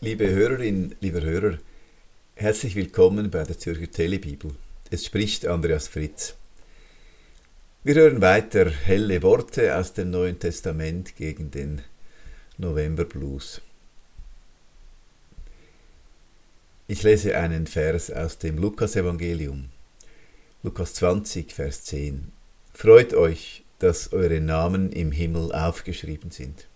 Liebe Hörerinnen, lieber Hörer, herzlich willkommen bei der Zürcher Telebibel. Es spricht Andreas Fritz. Wir hören weiter helle Worte aus dem Neuen Testament gegen den Novemberblues. Ich lese einen Vers aus dem Lukas-Evangelium. Lukas 20, Vers 10. Freut euch, dass eure Namen im Himmel aufgeschrieben sind.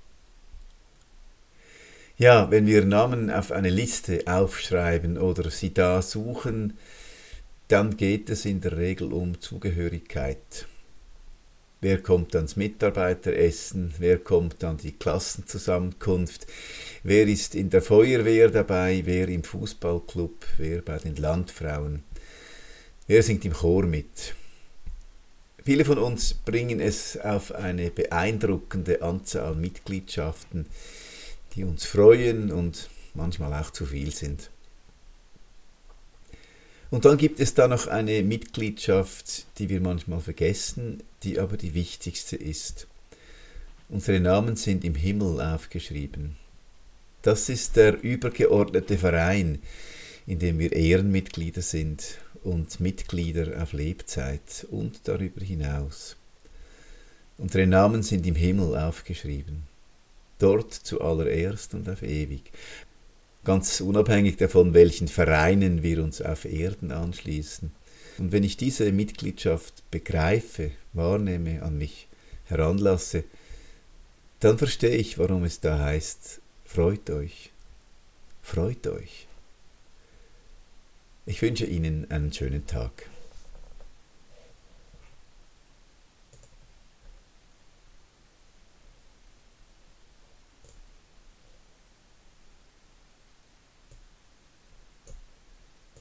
Ja, wenn wir Namen auf eine Liste aufschreiben oder sie da suchen, dann geht es in der Regel um Zugehörigkeit. Wer kommt ans Mitarbeiteressen? Wer kommt an die Klassenzusammenkunft? Wer ist in der Feuerwehr dabei? Wer im Fußballclub? Wer bei den Landfrauen? Wer singt im Chor mit? Viele von uns bringen es auf eine beeindruckende Anzahl Mitgliedschaften, die uns freuen und manchmal auch zu viel sind. Und dann gibt es da noch eine Mitgliedschaft, die wir manchmal vergessen, die aber die wichtigste ist. Unsere Namen sind im Himmel aufgeschrieben. Das ist der übergeordnete Verein, in dem wir Ehrenmitglieder sind und Mitglieder auf Lebzeit und darüber hinaus. Unsere Namen sind im Himmel aufgeschrieben. Dort zuallererst und auf ewig. Ganz unabhängig davon, welchen Vereinen wir uns auf Erden anschließen. Und wenn ich diese Mitgliedschaft begreife, wahrnehme, an mich heranlasse, dann verstehe ich, warum es da heißt, freut euch, freut euch. Ich wünsche Ihnen einen schönen Tag.